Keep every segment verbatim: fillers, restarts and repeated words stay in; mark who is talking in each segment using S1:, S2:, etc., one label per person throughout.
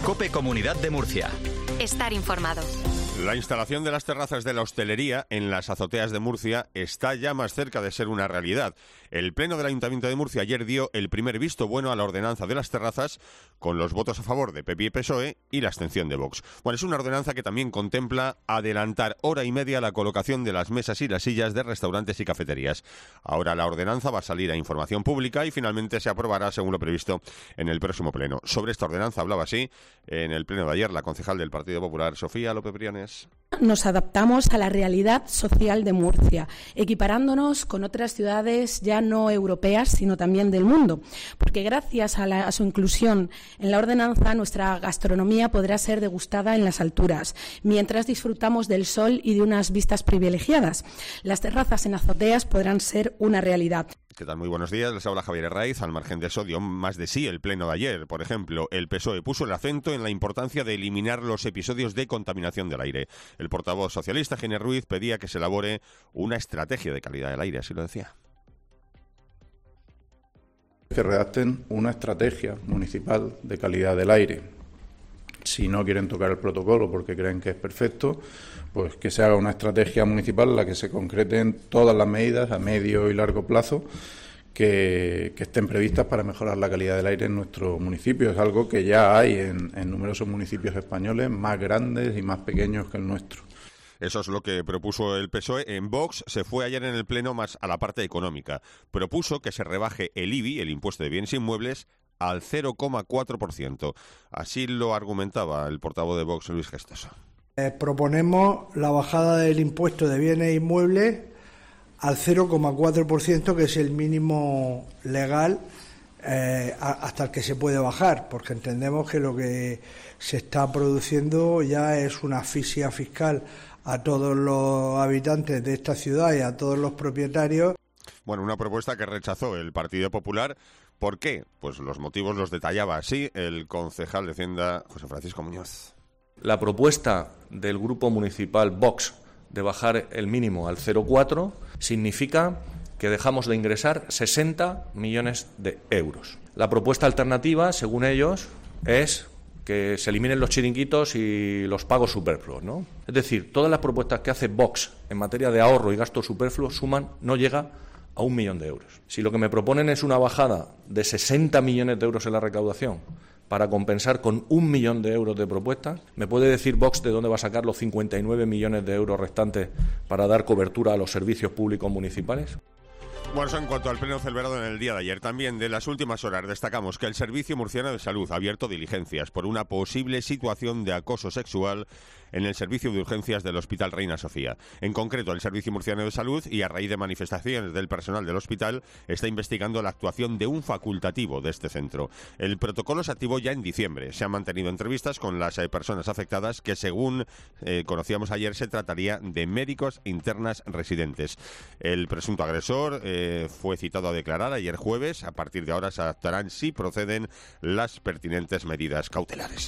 S1: COPE Comunidad de Murcia.
S2: Estar informado.
S3: La instalación de las terrazas de la hostelería en las azoteas de Murcia está ya más cerca de ser una realidad. El Pleno del Ayuntamiento de Murcia ayer dio el primer visto bueno a la ordenanza de las terrazas con los votos a favor de P P y P S O E y la abstención de Vox. Bueno, es una ordenanza que también contempla adelantar hora y media la colocación de las mesas y las sillas de restaurantes y cafeterías. Ahora la ordenanza va a salir a información pública y finalmente se aprobará según lo previsto en el próximo Pleno. Sobre esta ordenanza hablaba así en el Pleno de ayer la concejal del Partido Popular, Sofía López Briones.
S4: Nos adaptamos a la realidad social de Murcia, equiparándonos con otras ciudades ya no europeas, sino también del mundo, porque gracias a, la, a su inclusión en la ordenanza, nuestra gastronomía podrá ser degustada en las alturas, mientras disfrutamos del sol y de unas vistas privilegiadas. Las terrazas en azoteas podrán ser una realidad.
S3: ¿Qué tal? Muy buenos días. Les habla Javier Herraiz. Al margen de eso, dio más de sí el pleno de ayer. Por ejemplo, el P S O E puso el acento en la importancia de eliminar los episodios de contaminación del aire. El portavoz socialista, Giner Ruiz, pedía que se elabore una estrategia de calidad del aire, así lo decía.
S5: Que redacten una estrategia municipal de calidad del aire. Si no quieren tocar el protocolo porque creen que es perfecto, pues que se haga una estrategia municipal en la que se concreten todas las medidas a medio y largo plazo que, que estén previstas para mejorar la calidad del aire en nuestro municipio. Es algo que ya hay en, en numerosos municipios españoles, más grandes y más pequeños que el nuestro.
S3: Eso es lo que propuso el P S O E. En Vox se fue ayer en el Pleno más a la parte económica. Propuso que se rebaje el I B I, el impuesto de bienes inmuebles, al cero coma cuatro por ciento. Así lo argumentaba el portavoz de Vox, Luis Gestoso.
S6: Eh, proponemos la bajada del impuesto de bienes inmuebles al cero coma cuatro por ciento, que es el mínimo legal eh, hasta el que se puede bajar, porque entendemos que lo que se está produciendo ya es una asfixia fiscal a todos los habitantes de esta ciudad y a todos los propietarios.
S3: Bueno, una propuesta que rechazó el Partido Popular. ¿Por qué? Pues los motivos los detallaba así el concejal de Hacienda, José Francisco Muñoz.
S7: La propuesta del Grupo Municipal Vox de bajar el mínimo al cero coma cuatro significa que dejamos de ingresar sesenta millones de euros. La propuesta alternativa, según ellos, es que se eliminen los chiringuitos y los pagos superfluos, ¿no? Es decir, todas las propuestas que hace Vox en materia de ahorro y gasto superfluo suman, no llega a un millón de euros. Si lo que me proponen es una bajada de sesenta millones de euros en la recaudación para compensar con un millón de euros de propuestas, ¿me puede decir Vox de dónde va a sacar los cincuenta y nueve millones de euros restantes para dar cobertura a los servicios públicos municipales?
S3: Bueno, eso en cuanto al pleno celebrado en el día de ayer. También de las últimas horas destacamos que el Servicio Murciano de Salud ha abierto diligencias por una posible situación de acoso sexual en el servicio de urgencias del Hospital Reina Sofía. En concreto, el Servicio Murciano de Salud, y a raíz de manifestaciones del personal del hospital, está investigando la actuación de un facultativo de este centro. El protocolo se activó ya en diciembre. Se han mantenido entrevistas con las eh, personas afectadas, que según eh, conocíamos ayer se trataría de médicos internas residentes. El presunto agresor eh, fue citado a declarar ayer jueves. A partir de ahora se adaptarán, si proceden, las pertinentes medidas cautelares.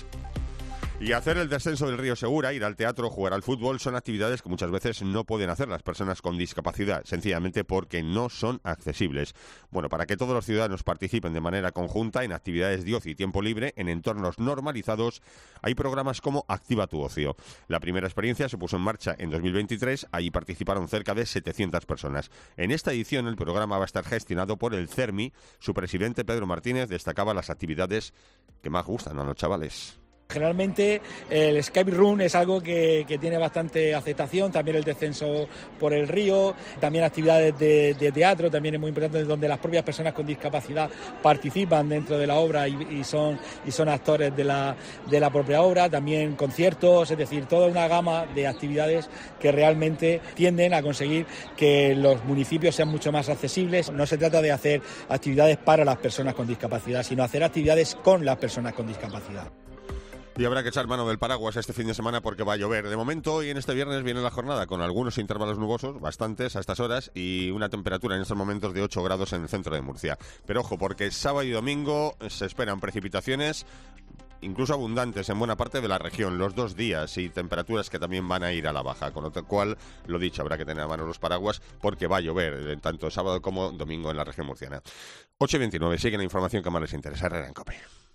S3: Y hacer el descenso del río Segura, ir al teatro, jugar al fútbol, son actividades que muchas veces no pueden hacer las personas con discapacidad, sencillamente porque no son accesibles. Bueno, para que todos los ciudadanos participen de manera conjunta en actividades de ocio y tiempo libre en entornos normalizados, hay programas como Activa tu Ocio. La primera experiencia se puso en marcha en dos mil veintitrés, allí participaron cerca de setecientas personas. En esta edición el programa va a estar gestionado por el CERMI. Su presidente, Pedro Martínez, destacaba las actividades que más gustan a los chavales.
S8: Generalmente el escape room es algo que, que tiene bastante aceptación, también el descenso por el río, también actividades de, de teatro, también es muy importante, donde las propias personas con discapacidad participan dentro de la obra y, y, son, y son actores de la, de la propia obra, también conciertos, es decir, toda una gama de actividades que realmente tienden a conseguir que los municipios sean mucho más accesibles. No se trata de hacer actividades para las personas con discapacidad, sino hacer actividades con las personas con discapacidad.
S3: Y habrá que echar mano del paraguas este fin de semana porque va a llover. De momento, hoy en este viernes viene la jornada con algunos intervalos nubosos, bastantes a estas horas, y una temperatura en estos momentos de ocho grados en el centro de Murcia. Pero ojo, porque sábado y domingo se esperan precipitaciones, incluso abundantes en buena parte de la región, los dos días, y temperaturas que también van a ir a la baja, con lo cual, lo dicho, habrá que tener a mano los paraguas porque va a llover tanto sábado como domingo en la región murciana. ocho y veintinueve, sigue la información que más les interesa. Herrera en COPE.